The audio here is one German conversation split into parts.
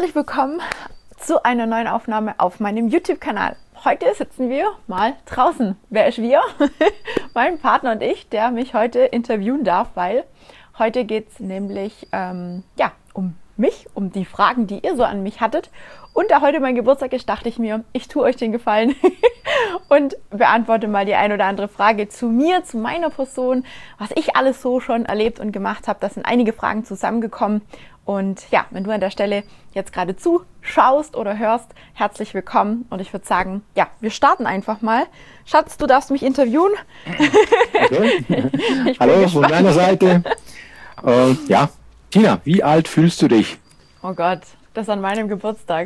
Herzlich willkommen zu einer neuen Aufnahme auf meinem YouTube-Kanal. Heute sitzen wir mal draußen. Wer ist wir? Mein Partner und ich, der mich heute interviewen darf, weil heute geht es nämlich um mich, um die Fragen, die ihr so an mich hattet. Und da heute mein Geburtstag ist, dachte ich mir, ich tue euch den Gefallen und beantworte mal die ein oder andere Frage zu mir, zu meiner Person, was ich alles so schon erlebt und gemacht habe. Da sind einige Fragen zusammengekommen. Und ja, wenn du an der Stelle jetzt gerade zuschaust oder hörst, herzlich willkommen. Und ich würde sagen, ja, wir starten einfach mal. Schatz, du darfst mich interviewen. Okay. Hallo von meiner Seite. Ja, Tina, wie alt fühlst du dich? Oh Gott, das an meinem Geburtstag.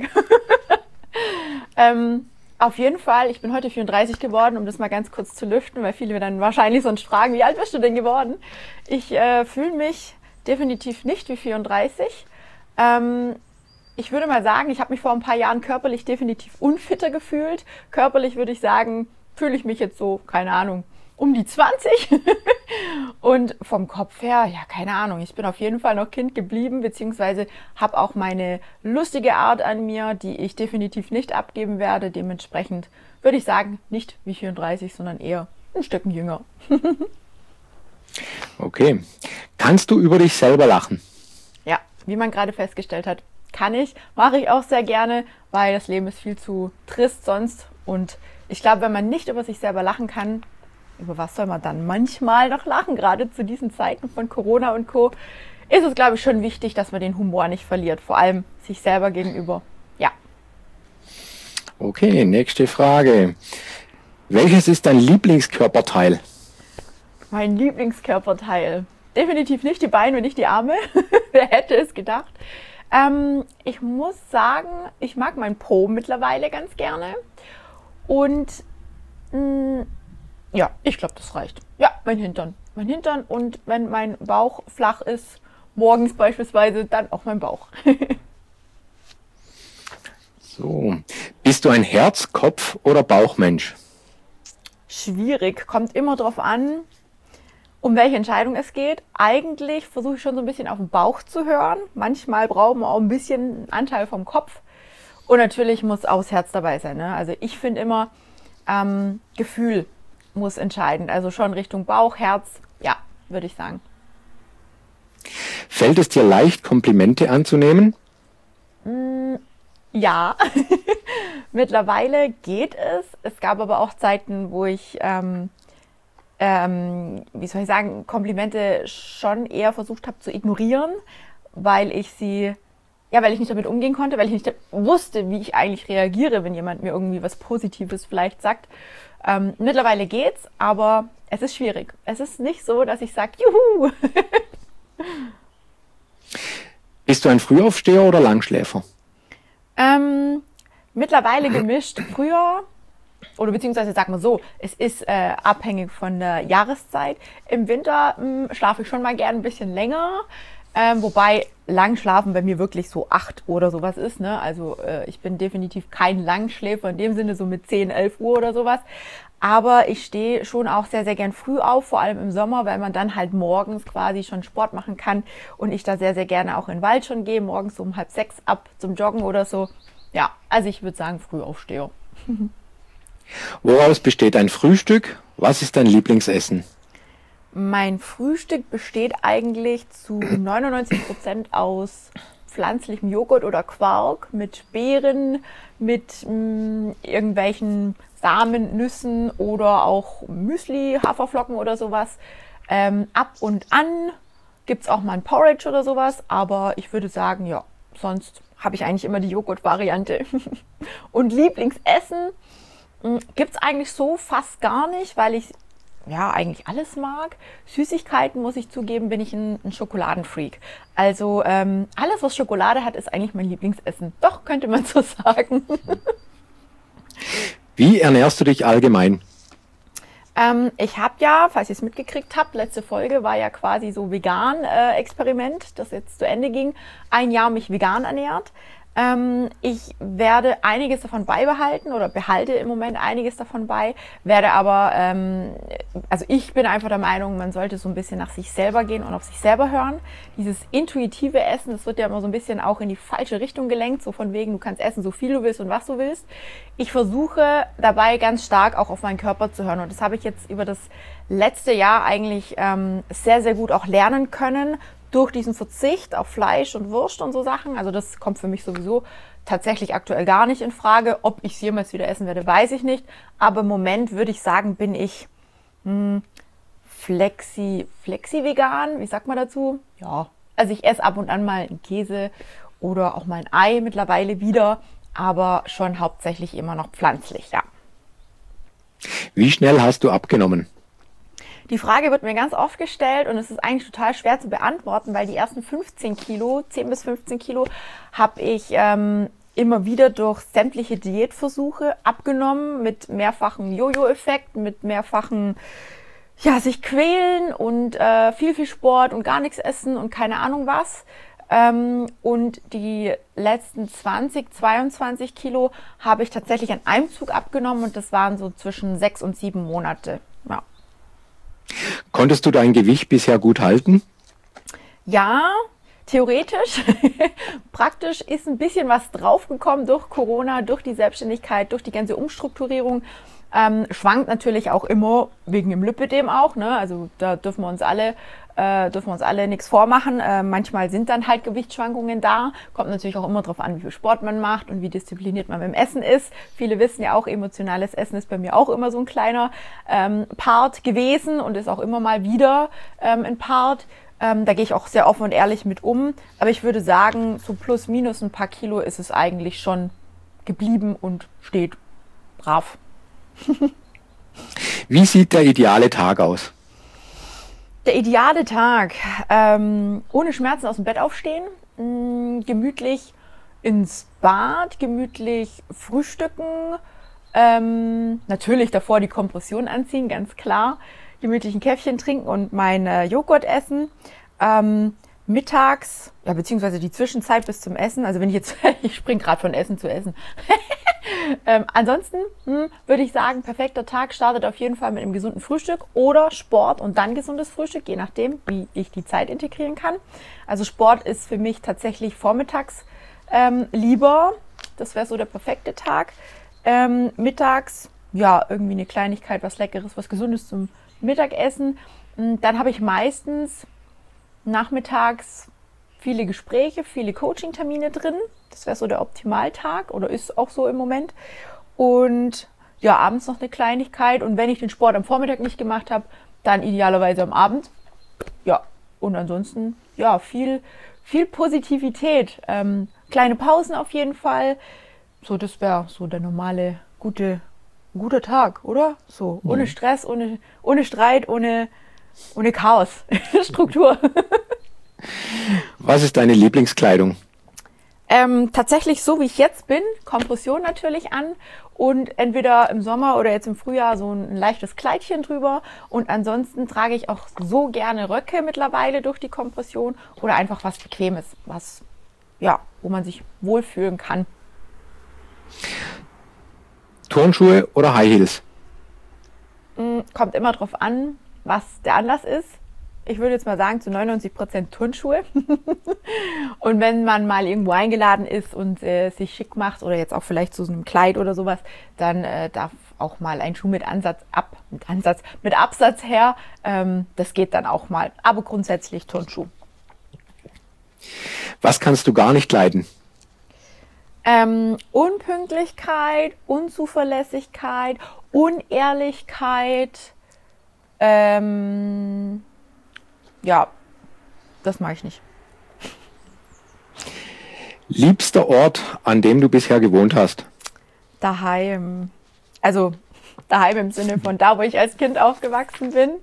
Auf jeden Fall, ich bin heute 34 geworden, um das mal ganz kurz zu lüften, weil viele mir dann wahrscheinlich sonst fragen, wie alt bist du denn geworden? Ich fühle mich definitiv nicht wie 34. Ich würde mal sagen, ich habe mich vor ein paar Jahren körperlich definitiv unfitter gefühlt. Körperlich würde ich sagen, fühle ich mich jetzt so, keine Ahnung, um die 20. Und vom Kopf her, ja, keine Ahnung, ich bin auf jeden Fall noch Kind geblieben, beziehungsweise habe auch meine lustige Art an mir, die ich definitiv nicht abgeben werde. Dementsprechend würde ich sagen, nicht wie 34, sondern eher ein Stückchen jünger. Okay. Kannst du über dich selber lachen? Ja, wie man gerade festgestellt hat, kann ich. Mache ich auch sehr gerne, weil das Leben ist viel zu trist sonst. Und ich glaube, wenn man nicht über sich selber lachen kann, über was soll man dann manchmal noch lachen? Gerade zu diesen Zeiten von Corona und Co. ist es, glaube ich, schon wichtig, dass man den Humor nicht verliert. Vor allem sich selber gegenüber. Ja. Okay, nächste Frage. Welches ist dein Lieblingskörperteil? Mein Lieblingskörperteil. Definitiv nicht die Beine und nicht die Arme. Wer hätte es gedacht? Ich muss sagen, ich mag meinen Po mittlerweile ganz gerne. Und ja, ich glaube, das reicht. Ja, mein Hintern. Mein Hintern und wenn mein Bauch flach ist, morgens beispielsweise, dann auch mein Bauch. So, bist du ein Herz-, Kopf- oder Bauchmensch? Schwierig, kommt immer drauf an, um welche Entscheidung es geht. Eigentlich versuche ich schon so ein bisschen auf den Bauch zu hören. Manchmal brauchen wir auch ein bisschen Anteil vom Kopf. Und natürlich muss auch das Herz dabei sein, ne? Also ich finde immer, Gefühl muss entscheidend. Also schon Richtung Bauch, Herz, ja, würde ich sagen. Fällt es dir leicht, Komplimente anzunehmen? Ja, mittlerweile geht es. Es gab aber auch Zeiten, wo ich wie soll ich sagen, Komplimente schon eher versucht habe zu ignorieren, weil ich nicht damit umgehen konnte, weil ich nicht wusste, wie ich eigentlich reagiere, wenn jemand mir irgendwie was Positives vielleicht sagt. Mittlerweile geht's, aber es ist schwierig. Es ist nicht so, dass ich sage, juhu! Bist du ein Frühaufsteher oder Langschläfer? Mittlerweile gemischt. Früher, oder beziehungsweise sag mal so, es ist abhängig von der Jahreszeit. Im Winter schlafe ich schon mal gern ein bisschen länger, wobei lang schlafen bei mir wirklich so 8 Uhr oder sowas ist, ne? Also ich bin definitiv kein Langschläfer in dem Sinne, so mit 10, 11 Uhr oder sowas. Aber ich stehe schon auch sehr, sehr gern früh auf, vor allem im Sommer, weil man dann halt morgens quasi schon Sport machen kann und ich da sehr, sehr gerne auch in den Wald schon gehe, morgens so um 5:30 ab zum Joggen oder so. Ja, also ich würde sagen Frühaufsteher. Woraus besteht dein Frühstück? Was ist dein Lieblingsessen? Mein Frühstück besteht eigentlich zu 99% aus pflanzlichem Joghurt oder Quark mit Beeren, mit irgendwelchen Samen, Nüssen oder auch Müsli, Haferflocken oder sowas. Ab und an gibt's auch mal ein Porridge oder sowas, aber ich würde sagen, ja, sonst habe ich eigentlich immer die Joghurt-Variante. Und Lieblingsessen gibt's eigentlich so fast gar nicht, weil ich ja eigentlich alles mag. Süßigkeiten, muss ich zugeben, bin ich ein Schokoladenfreak. Also alles, was Schokolade hat, ist eigentlich mein Lieblingsessen. Doch, könnte man so sagen. Wie ernährst du dich allgemein? Ich habe ja, falls ihr es mitgekriegt habt, letzte Folge war ja quasi so Vegan-Experiment, das jetzt zu Ende ging. 1 Jahr mich vegan ernährt. Ich werde einiges davon beibehalten oder behalte im Moment einiges davon bei, werde aber, also ich bin einfach der Meinung, man sollte so ein bisschen nach sich selber gehen und auf sich selber hören. Dieses intuitive Essen, das wird ja immer so ein bisschen auch in die falsche Richtung gelenkt, so von wegen, du kannst essen, so viel du willst und was du willst. Ich versuche dabei ganz stark auch auf meinen Körper zu hören und das habe ich jetzt über das letzte Jahr eigentlich sehr, sehr gut auch lernen können, durch diesen Verzicht auf Fleisch und Wurst und so Sachen. Also das kommt für mich sowieso tatsächlich aktuell gar nicht in Frage. Ob ich es jemals wieder essen werde, weiß ich nicht. Aber im Moment würde ich sagen, bin ich flexi-vegan. Wie sagt man dazu? Ja, also ich esse ab und an mal einen Käse oder auch mal ein Ei mittlerweile wieder, aber schon hauptsächlich immer noch pflanzlich, ja. Wie schnell hast du abgenommen? Die Frage wird mir ganz oft gestellt und es ist eigentlich total schwer zu beantworten, weil die ersten 15 Kilo, 10 bis 15 Kilo, habe ich immer wieder durch sämtliche Diätversuche abgenommen mit mehrfachen Jojo-Effekt, mit mehrfachen, ja, sich quälen und viel Sport und gar nichts essen und keine Ahnung was. Und die letzten 20, 22 Kilo habe ich tatsächlich an einem Zug abgenommen und das waren so zwischen 6 und 7 Monate. Ja. Konntest du dein Gewicht bisher gut halten? Ja, theoretisch. Praktisch ist ein bisschen was draufgekommen durch Corona, durch die Selbstständigkeit, durch die ganze Umstrukturierung. Schwankt natürlich auch immer wegen dem Lipödem auch, ne? Also da dürfen wir uns alle nichts vormachen. Manchmal sind dann halt Gewichtsschwankungen da. Kommt natürlich auch immer darauf an, wie viel Sport man macht und wie diszipliniert man beim Essen ist. Viele wissen ja auch, emotionales Essen ist bei mir auch immer so ein kleiner Part gewesen und ist auch immer mal wieder ein Part. Da gehe ich auch sehr offen und ehrlich mit um. Aber ich würde sagen, so plus minus ein paar Kilo ist es eigentlich schon geblieben und steht brav. Wie sieht der ideale Tag aus? Der ideale Tag, ohne Schmerzen aus dem Bett aufstehen, gemütlich ins Bad, gemütlich frühstücken, natürlich davor die Kompression anziehen, ganz klar, gemütlich ein Käffchen trinken und mein Joghurt essen, mittags, ja, beziehungsweise die Zwischenzeit bis zum Essen, also wenn ich jetzt, ich springe gerade von Essen zu Essen. Ansonsten würde ich sagen, perfekter Tag startet auf jeden Fall mit einem gesunden Frühstück oder Sport und dann gesundes Frühstück, je nachdem, wie ich die Zeit integrieren kann. Also Sport ist für mich tatsächlich vormittags lieber. Das wäre so der perfekte Tag. Mittags, ja, irgendwie eine Kleinigkeit, was Leckeres, was Gesundes zum Mittagessen. Dann habe ich meistens nachmittags viele Gespräche, viele Coaching-Termine drin. Das wäre so der Optimaltag oder ist auch so im Moment. Und ja, abends noch eine Kleinigkeit. Und wenn ich den Sport am Vormittag nicht gemacht habe, dann idealerweise am Abend. Ja, und ansonsten, ja, viel Positivität. Kleine Pausen auf jeden Fall. So, das wäre so der normale, guter Tag, oder? So, ohne Stress, ohne Streit, ohne Chaos. Struktur. Was ist deine Lieblingskleidung? Tatsächlich so, wie ich jetzt bin, Kompression natürlich an und entweder im Sommer oder jetzt im Frühjahr so ein leichtes Kleidchen drüber und ansonsten trage ich auch so gerne Röcke mittlerweile durch die Kompression oder einfach was Bequemes, was, ja, wo man sich wohlfühlen kann. Turnschuhe oder High Heels? Kommt immer drauf an, was der Anlass ist. Ich würde jetzt mal sagen, zu 99% Turnschuhe. Und wenn man mal irgendwo eingeladen ist und sich schick macht oder jetzt auch vielleicht zu so einem Kleid oder sowas, dann darf auch mal ein Schuh mit Absatz her. Das geht dann auch mal. Aber grundsätzlich Turnschuh. Was kannst du gar nicht leiden? Unpünktlichkeit, Unzuverlässigkeit, Unehrlichkeit. Ja, das mag ich nicht. Liebster Ort, an dem du bisher gewohnt hast? Daheim. Also daheim im Sinne von da, wo ich als Kind aufgewachsen bin.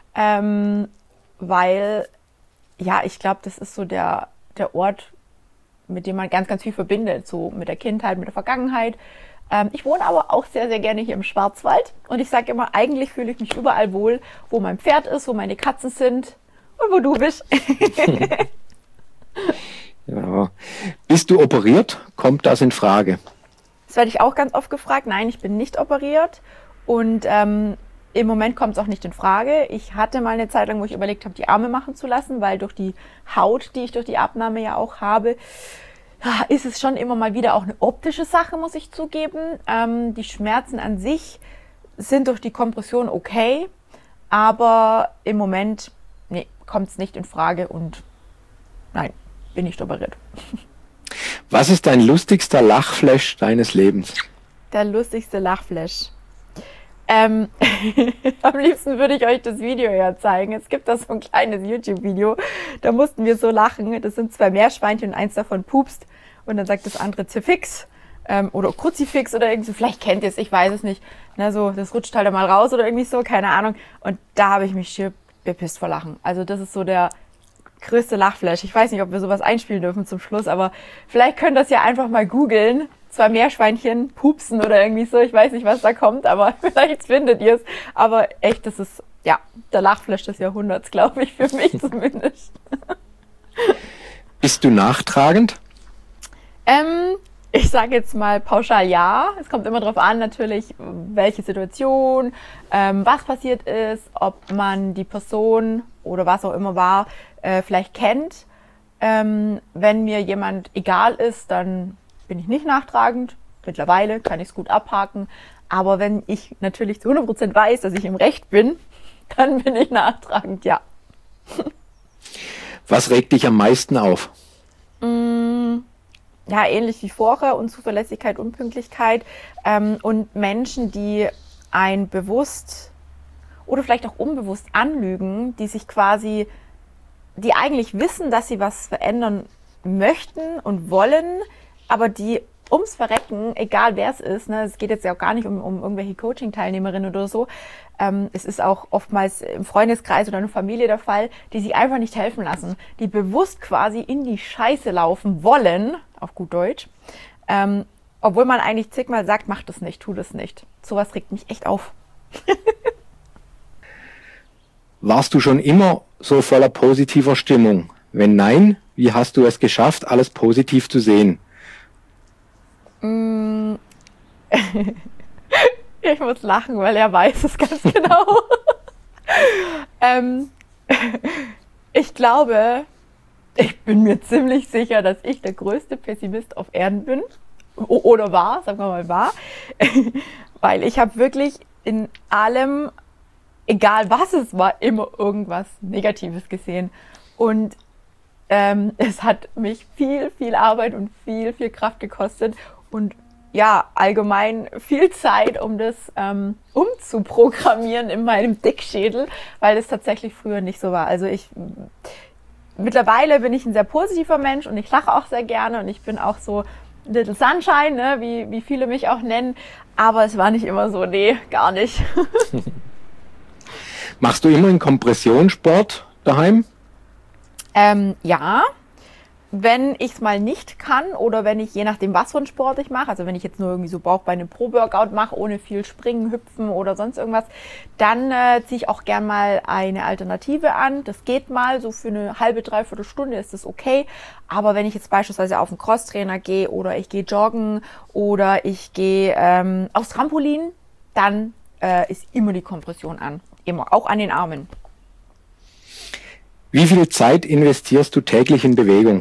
Weil, ja, ich glaube, das ist so der Ort, mit dem man ganz, ganz viel verbindet. So mit der Kindheit, mit der Vergangenheit. Ich wohne aber auch sehr, sehr gerne hier im Schwarzwald. Und ich sage immer, eigentlich fühle ich mich überall wohl, wo mein Pferd ist, wo meine Katzen sind und wo du bist. Ja. Bist Bist du operiert? Kommt das in Frage? Das werde ich auch ganz oft gefragt. Nein, ich bin nicht operiert und im Moment kommt es auch nicht in Frage. Ich hatte mal eine Zeit lang, wo ich überlegt habe, die Arme machen zu lassen, weil durch die Haut, die ich durch die Abnahme ja auch habe, ist es schon immer mal wieder auch eine optische Sache, muss ich zugeben. Die Schmerzen an sich sind durch die Kompression okay, aber im Moment kommt es nicht in Frage und nein, bin nicht operiert. Was ist dein lustigster Lachflash deines Lebens? Der lustigste Lachflash. Am liebsten würde ich euch das Video ja zeigen. Es gibt da so ein kleines YouTube-Video, da mussten wir so lachen. Das sind 2 Meerschweinchen und eins davon pupst und dann sagt das andere Zifix oder Kruzifix oder irgendwie so. Vielleicht kennt ihr es, ich weiß es nicht. Na, so, das rutscht halt mal raus oder irgendwie so, keine Ahnung. Und da habe ich mich schier bepisst vor Lachen. Also das ist so der größte Lachflash. Ich weiß nicht, ob wir sowas einspielen dürfen zum Schluss, aber vielleicht könnt ihr das ja einfach mal googeln. 2 Meerschweinchen pupsen oder irgendwie so. Ich weiß nicht, was da kommt, aber vielleicht findet ihr es. Aber echt, das ist, ja, der Lachflash des Jahrhunderts, glaube ich, für mich zumindest. Bist du nachtragend? Ich sage jetzt mal pauschal ja. Es kommt immer darauf an, natürlich, welche Situation, was passiert ist, ob man die Person oder was auch immer war, vielleicht kennt. Wenn mir jemand egal ist, dann bin ich nicht nachtragend. Mittlerweile kann ich es gut abhaken. Aber wenn ich natürlich zu 100% weiß, dass ich im Recht bin, dann bin ich nachtragend, ja. Was regt dich am meisten auf? Ja, ähnlich wie vorher, Unzuverlässigkeit, Unpünktlichkeit und Menschen, die ein bewusst oder vielleicht auch unbewusst anlügen, die sich quasi, die eigentlich wissen, dass sie was verändern möchten und wollen, aber die ums Verrecken, egal wer es ist, ne, es geht jetzt ja auch gar nicht um irgendwelche Coaching-Teilnehmerinnen oder so, es ist auch oftmals im Freundeskreis oder in der Familie der Fall, die sich einfach nicht helfen lassen, die bewusst quasi in die Scheiße laufen wollen, auf gut Deutsch, obwohl man eigentlich zigmal sagt, mach das nicht, tu das nicht. Sowas regt mich echt auf. Warst du schon immer so voller positiver Stimmung? Wenn nein, wie hast du es geschafft, alles positiv zu sehen? Ich muss lachen, weil er weiß es ganz genau. Ich glaube, ich bin mir ziemlich sicher, dass ich der größte Pessimist auf Erden bin. Oder war, sagen wir mal war. Weil ich habe wirklich in allem, egal was es war, immer irgendwas Negatives gesehen. Und es hat mich viel, viel Arbeit und viel, viel Kraft gekostet und ja, allgemein viel Zeit, um das umzuprogrammieren in meinem Dickschädel, weil es tatsächlich früher nicht so war. Also mittlerweile bin ich ein sehr positiver Mensch und ich lache auch sehr gerne und ich bin auch so Little Sunshine, ne, wie viele mich auch nennen, aber es war nicht immer so, nee, gar nicht. Machst du immer einen Kompressionssport daheim? Ja, wenn ich es mal nicht kann oder wenn ich, je nachdem was für einen Sport ich mache, also wenn ich jetzt nur irgendwie so Bauchbeine Pro-Workout mache, ohne viel Springen, Hüpfen oder sonst irgendwas, dann ziehe ich auch gern mal eine Alternative an. Das geht mal, so für eine halbe, dreiviertel Stunde ist das okay. Aber wenn ich jetzt beispielsweise auf einen Crosstrainer gehe oder ich gehe joggen oder ich gehe aufs Trampolin, dann ist immer die Kompression an. Immer, auch an den Armen. Wie viel Zeit investierst du täglich in Bewegung?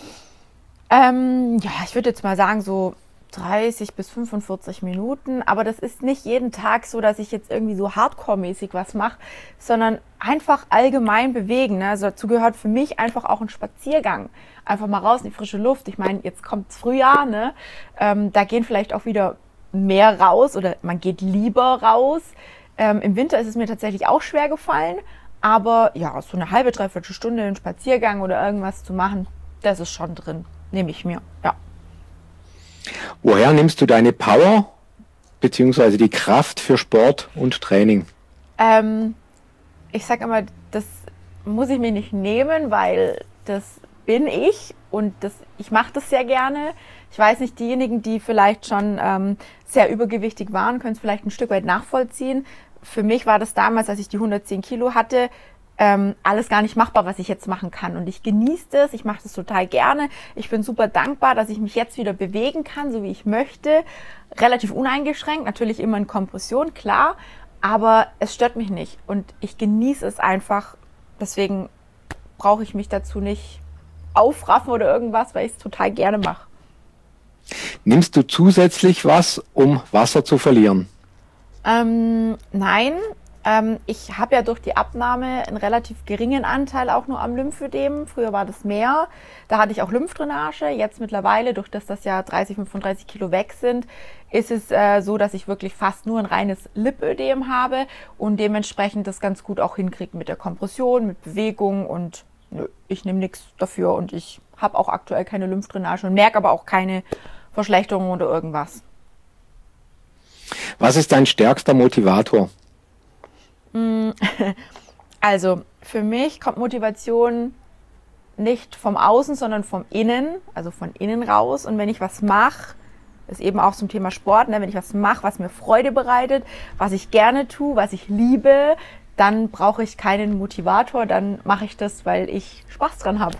Ja, ich würde jetzt mal sagen so 30 bis 45 Minuten, aber das ist nicht jeden Tag so, dass ich jetzt irgendwie so Hardcore-mäßig was mache, sondern einfach allgemein bewegen. Ne? Also dazu gehört für mich einfach auch ein Spaziergang. Einfach mal raus in die frische Luft. Ich meine, jetzt kommt's Frühjahr, ne? Da gehen vielleicht auch wieder mehr raus oder man geht lieber raus. Im Winter ist es mir tatsächlich auch schwer gefallen, aber ja, so eine halbe, dreiviertel Stunde einen Spaziergang oder irgendwas zu machen, das ist schon drin. Nehme ich mir, ja. Woher nimmst du deine Power bzw. die Kraft für Sport und Training? Ich sage immer, das muss ich mir nicht nehmen, weil das bin ich und ich mache das sehr gerne. Ich weiß nicht, diejenigen, die vielleicht schon sehr übergewichtig waren, können es vielleicht ein Stück weit nachvollziehen. Für mich war das damals, als ich die 110 Kilo hatte, alles gar nicht machbar, was ich jetzt machen kann. Und ich genieße das, ich mache das total gerne. Ich bin super dankbar, dass ich mich jetzt wieder bewegen kann, so wie ich möchte. Relativ uneingeschränkt, natürlich immer in Kompression, klar. Aber es stört mich nicht und ich genieße es einfach. Deswegen brauche ich mich dazu nicht aufraffen oder irgendwas, weil ich es total gerne mache. Nimmst du zusätzlich was, um Wasser zu verlieren? Nein. Ich habe ja durch die Abnahme einen relativ geringen Anteil auch nur am Lymphödem. Früher war das mehr. Da hatte ich auch Lymphdrainage. Jetzt mittlerweile, durch das ja 30, 35 Kilo weg sind, ist es so, dass ich wirklich fast nur ein reines Lipödem habe und dementsprechend das ganz gut auch hinkriege mit der Kompression, mit Bewegung und nö, ich nehme nichts dafür und ich habe auch aktuell keine Lymphdrainage und merke aber auch keine Verschlechterung oder irgendwas. Was ist dein stärkster Motivator? Also für mich kommt Motivation nicht vom Außen, sondern vom Innen, also von innen raus. Und wenn ich was mache, ist eben auch zum Thema Sport, ne? Wenn ich was mache, was mir Freude bereitet, was ich gerne tue, was ich liebe, dann brauche ich keinen Motivator, dann mache ich das, weil ich Spaß dran habe.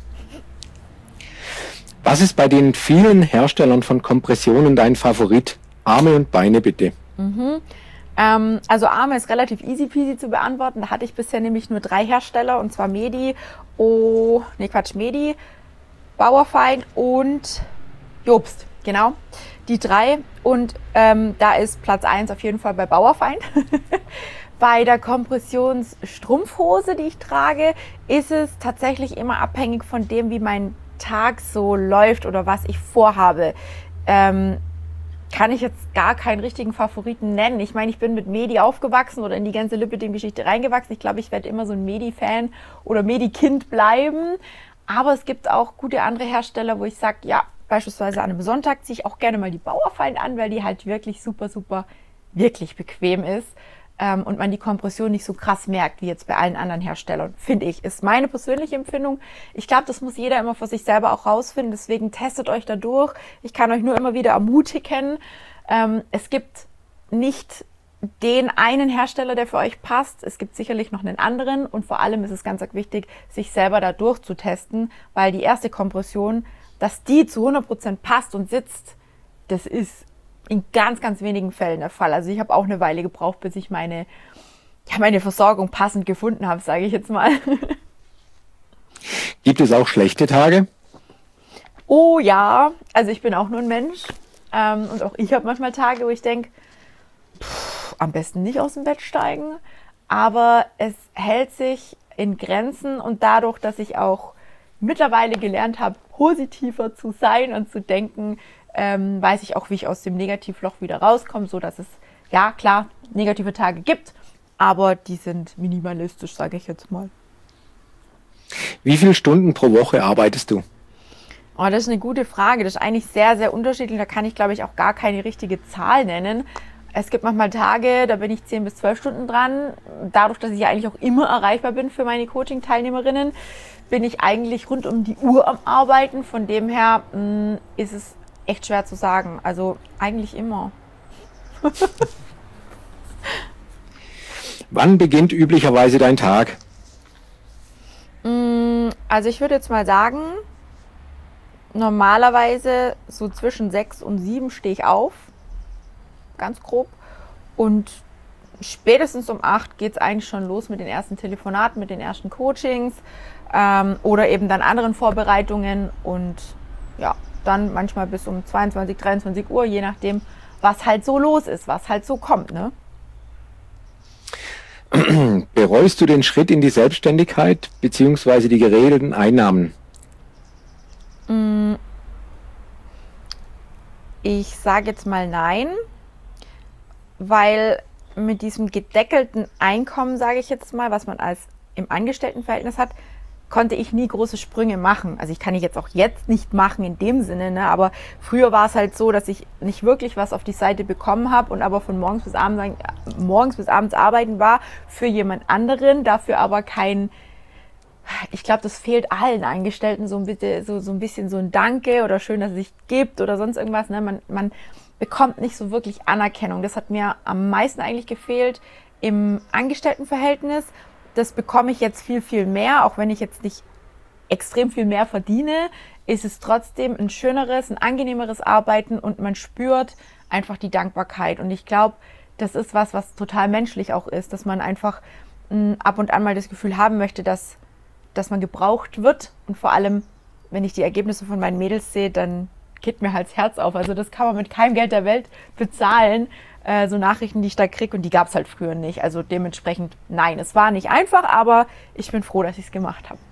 Was ist bei den vielen Herstellern von Kompressionen dein Favorit? Arme und Beine bitte. Also Arme ist relativ easy peasy zu beantworten. Da hatte ich bisher nämlich nur 3 Hersteller und zwar Medi, Bauerfeind und Jobst. Genau, die 3. Und da ist Platz 1 auf jeden Fall bei Bauerfeind. Bei der Kompressionsstrumpfhose, die ich trage, ist es tatsächlich immer abhängig von dem, wie mein Tag so läuft oder was ich vorhabe. Kann ich jetzt gar keinen richtigen Favoriten nennen. Ich meine, ich bin mit Medi aufgewachsen oder in die ganze Lipödem-Geschichte reingewachsen. Ich glaube, ich werde immer so ein Medi-Fan oder Medi-Kind bleiben. Aber es gibt auch gute andere Hersteller, wo ich sage, ja, beispielsweise an einem Sonntag ziehe ich auch gerne mal die Bauerfeind an, weil die halt wirklich super, super, wirklich bequem ist. Und man die Kompression nicht so krass merkt, wie jetzt bei allen anderen Herstellern, finde ich. Ist meine persönliche Empfindung. Ich glaube, das muss jeder immer für sich selber auch rausfinden. Deswegen testet euch da durch. Ich kann euch nur immer wieder ermutigen. Es gibt nicht den einen Hersteller, der für euch passt. Es gibt sicherlich noch einen anderen. Und vor allem ist es ganz wichtig, sich selber da durchzutesten, weil die erste Kompression, dass die zu 100% passt und sitzt, das ist in ganz, ganz wenigen Fällen der Fall. Also ich habe auch eine Weile gebraucht, bis ich meine Versorgung passend gefunden habe, sage ich jetzt mal. Gibt es auch schlechte Tage? Oh ja, also ich bin auch nur ein Mensch. Und auch ich habe manchmal Tage, wo ich denke, am besten nicht aus dem Bett steigen. Aber es hält sich in Grenzen und dadurch, dass ich auch mittlerweile gelernt habe, positiver zu sein und zu denken, weiß ich auch, wie ich aus dem Negativloch wieder rauskomme, so dass es, ja klar, negative Tage gibt, aber die sind minimalistisch, sage ich jetzt mal. Wie viele Stunden pro Woche arbeitest du? Oh, das ist eine gute Frage. Das ist eigentlich sehr, sehr unterschiedlich. Da kann ich, glaube ich, auch gar keine richtige Zahl nennen. Es gibt manchmal Tage, da bin ich 10 bis 12 Stunden dran. Dadurch, dass ich ja eigentlich auch immer erreichbar bin für meine Coaching-Teilnehmerinnen, bin ich eigentlich rund um die Uhr am Arbeiten. Von dem her ist es echt schwer zu sagen. Also eigentlich immer. Wann beginnt üblicherweise dein Tag? Also ich würde jetzt mal sagen, normalerweise so zwischen 6 und 7 stehe ich auf. Ganz grob. Und spätestens um 8 geht es eigentlich schon los mit den ersten Telefonaten, mit den ersten Coachings oder eben dann anderen Vorbereitungen und ja, dann manchmal bis um 22, 23 Uhr, je nachdem, was halt so los ist, was halt so kommt, ne? Bereust du den Schritt in die Selbstständigkeit bzw. die geregelten Einnahmen? Ich sage jetzt mal nein, weil mit diesem gedeckelten Einkommen, sage ich jetzt mal, was man als im Angestelltenverhältnis hat, konnte ich nie große Sprünge machen. Also ich kann ich jetzt auch jetzt nicht machen in dem Sinne, ne? Aber früher war es halt so, dass ich nicht wirklich was auf die Seite bekommen habe und aber von morgens bis abends arbeiten war für jemand anderen, dafür aber kein, ich glaube, das fehlt allen Angestellten so ein bisschen so ein Danke oder schön, dass es sich gibt oder sonst irgendwas, ne? Man bekommt nicht so wirklich Anerkennung. Das hat mir am meisten eigentlich gefehlt im Angestelltenverhältnis. das bekomme ich jetzt viel, viel mehr, auch wenn ich jetzt nicht extrem viel mehr verdiene, ist es trotzdem ein schöneres, ein angenehmeres Arbeiten und man spürt einfach die Dankbarkeit. Und ich glaube, das ist was total menschlich auch ist, dass man einfach ab und an mal das Gefühl haben möchte, dass man gebraucht wird. Und vor allem, wenn ich die Ergebnisse von meinen Mädels sehe, dann geht mir halt das Herz auf. Also das kann man mit keinem Geld der Welt bezahlen. So Nachrichten, die ich da kriege, und die gab es halt früher nicht. Also dementsprechend, nein, es war nicht einfach, aber ich bin froh, dass ich es gemacht habe.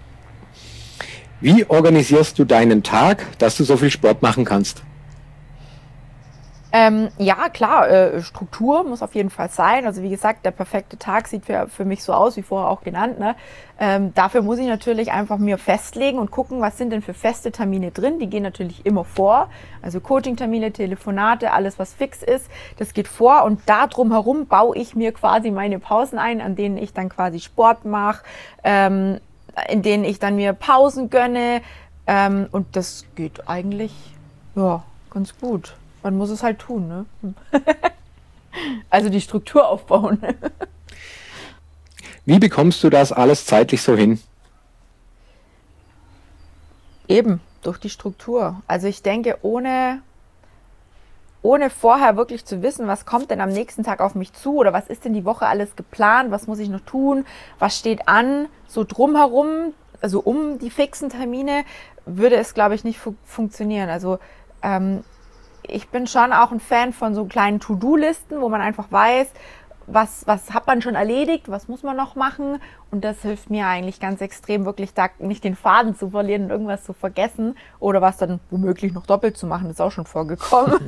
Wie organisierst du deinen Tag, dass du so viel Sport machen kannst? Ja, klar, Struktur muss auf jeden Fall sein. Also wie gesagt, der perfekte Tag sieht für mich so aus, wie vorher auch genannt. Ne? Dafür muss ich natürlich einfach mir festlegen und gucken, was sind denn für feste Termine drin. Die gehen natürlich immer vor. Also Coaching-Termine, Telefonate, alles was fix ist, das geht vor. Und da drumherum baue ich mir quasi meine Pausen ein, an denen ich dann quasi Sport mache, in denen ich dann mir Pausen gönne. Und das geht eigentlich ja ganz gut. Man muss es halt tun, ne? Also die Struktur aufbauen. Wie bekommst du das alles zeitlich so hin? Eben, durch die Struktur. Also ich denke, ohne vorher wirklich zu wissen, was kommt denn am nächsten Tag auf mich zu oder was ist denn die Woche alles geplant, was muss ich noch tun, was steht an, so drumherum, also um die fixen Termine, würde es, glaube ich, nicht funktionieren. Also ich bin schon auch ein Fan von so kleinen To-Do-Listen, wo man einfach weiß, was hat man schon erledigt, was muss man noch machen. Und das hilft mir eigentlich ganz extrem, wirklich da nicht den Faden zu verlieren und irgendwas zu vergessen oder was dann womöglich noch doppelt zu machen, ist auch schon vorgekommen.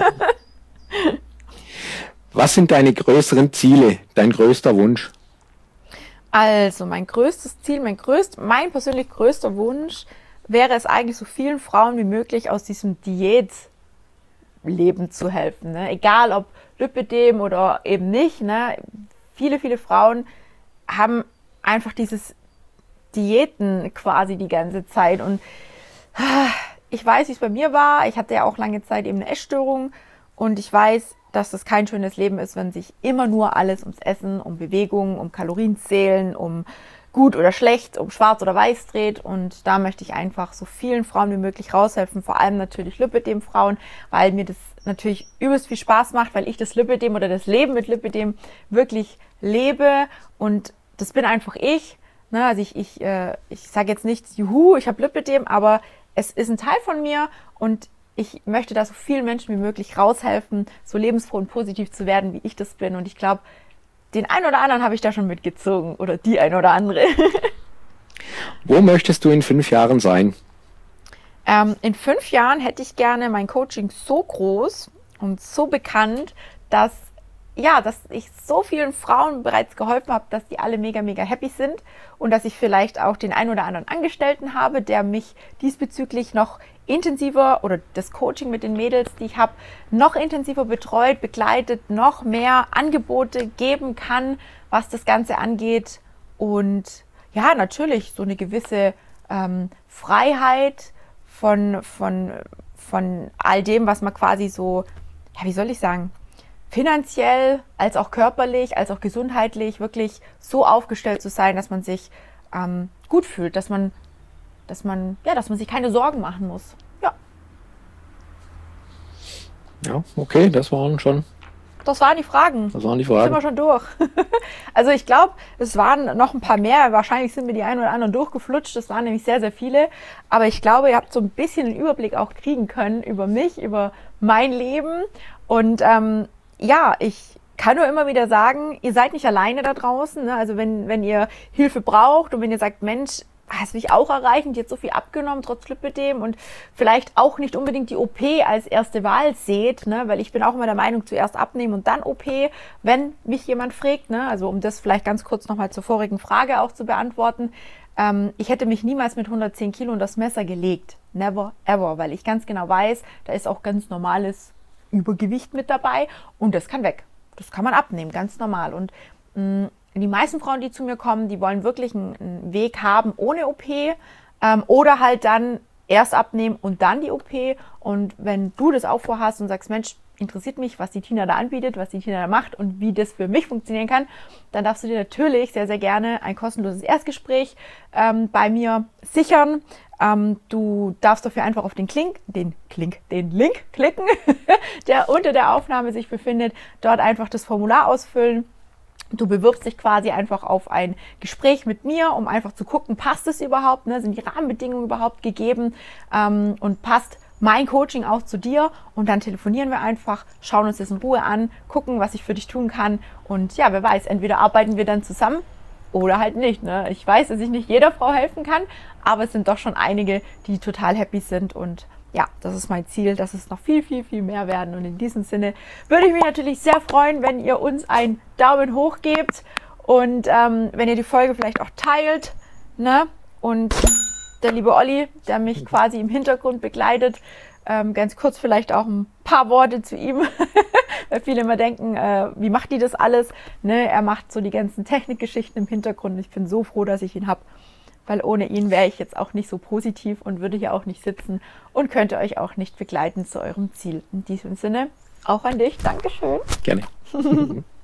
Was sind deine größeren Ziele, dein größter Wunsch? Also mein größtes Ziel, mein persönlich größter Wunsch wäre es eigentlich, so vielen Frauen wie möglich aus diesem Leben zu helfen, ne? Egal ob Lipödem oder eben nicht, ne? Viele Frauen haben einfach dieses Diäten quasi die ganze Zeit und ich weiß, wie es bei mir war. Ich hatte ja auch lange Zeit eben eine Essstörung und ich weiß, dass das kein schönes Leben ist, wenn sich immer nur alles ums Essen, um Bewegung, um Kalorienzählen, um gut oder schlecht, um schwarz oder weiß dreht. Und da möchte ich einfach so vielen Frauen wie möglich raushelfen, vor allem natürlich Lipödem-Frauen, weil mir das natürlich übelst viel Spaß macht, weil ich das Lipödem oder das Leben mit Lipödem wirklich lebe und das bin einfach ich. Ne? Also ich sage jetzt nicht, juhu, ich habe Lipödem, aber es ist ein Teil von mir und ich möchte da so vielen Menschen wie möglich raushelfen, so lebensfroh und positiv zu werden, wie ich das bin. Und ich glaube, den einen oder anderen habe ich da schon mitgezogen oder die ein oder andere. Wo möchtest du in 5 Jahren sein? In 5 Jahren hätte ich gerne mein Coaching so groß und so bekannt, dass ich so vielen Frauen bereits geholfen habe, dass die alle mega, mega happy sind und dass ich vielleicht auch den einen oder anderen Angestellten habe, der mich diesbezüglich noch intensiver oder das Coaching mit den Mädels, die ich habe, noch intensiver betreut, begleitet, noch mehr Angebote geben kann, was das Ganze angeht. Und ja, natürlich so eine gewisse Freiheit von all dem, was man quasi so, ja, wie soll ich sagen, finanziell, als auch körperlich, als auch gesundheitlich wirklich so aufgestellt zu sein, dass man sich gut fühlt, dass man sich keine Sorgen machen muss. Ja. Ja, okay, das waren die Fragen. Das waren die Fragen. Sind wir schon durch. Also ich glaube, es waren noch ein paar mehr. Wahrscheinlich sind mir die einen oder anderen durchgeflutscht. Das waren nämlich sehr, sehr viele. Aber ich glaube, ihr habt so ein bisschen einen Überblick auch kriegen können über mich, über mein Leben. Und ich kann nur immer wieder sagen, ihr seid nicht alleine da draußen. Ne? Also wenn ihr Hilfe braucht und wenn ihr sagt, Mensch, das will ich auch erreichen, die hat so viel abgenommen, trotz Lipödem und vielleicht auch nicht unbedingt die OP als erste Wahl seht, ne? Weil ich bin auch immer der Meinung, zuerst abnehmen und dann OP, wenn mich jemand fragt, ne? Also um das vielleicht ganz kurz nochmal zur vorigen Frage auch zu beantworten. Ich hätte mich niemals mit 110 Kilo in das Messer gelegt. Never, ever, weil ich ganz genau weiß, da ist auch ganz normales Übergewicht mit dabei und das kann weg. Das kann man abnehmen, ganz normal. Und die meisten Frauen, die zu mir kommen, die wollen wirklich einen Weg haben ohne OP oder halt dann erst abnehmen und dann die OP. Und wenn du das auch vorhast und sagst, Mensch, interessiert mich, was die Tina da anbietet, was die Tina da macht und wie das für mich funktionieren kann, dann darfst du dir natürlich sehr, sehr gerne ein kostenloses Erstgespräch bei mir sichern. Du darfst dafür einfach auf den Link klicken, der unter der Aufnahme sich befindet, dort einfach das Formular ausfüllen. Du bewirbst dich quasi einfach auf ein Gespräch mit mir, um einfach zu gucken, passt es überhaupt, ne? Sind die Rahmenbedingungen überhaupt gegeben und passt mein Coaching auch zu dir, und dann telefonieren wir einfach, schauen uns das in Ruhe an, gucken, was ich für dich tun kann, und ja, wer weiß, entweder arbeiten wir dann zusammen oder halt nicht. Ne? Ich weiß, dass ich nicht jeder Frau helfen kann, aber es sind doch schon einige, die total happy sind, und ja, das ist mein Ziel, dass es noch viel, viel, viel mehr werden. Und in diesem Sinne würde ich mich natürlich sehr freuen, wenn ihr uns einen Daumen hoch gebt und wenn ihr die Folge vielleicht auch teilt. Ne? Und der liebe Olli, der mich quasi im Hintergrund begleitet, ganz kurz vielleicht auch ein paar Worte zu ihm, weil viele immer denken, wie macht die das alles? Ne? Er macht so die ganzen Technikgeschichten im Hintergrund. Ich bin so froh, dass ich ihn habe, weil ohne ihn wäre ich jetzt auch nicht so positiv und würde hier auch nicht sitzen und könnte euch auch nicht begleiten zu eurem Ziel. In diesem Sinne, auch an dich. Dankeschön. Gerne.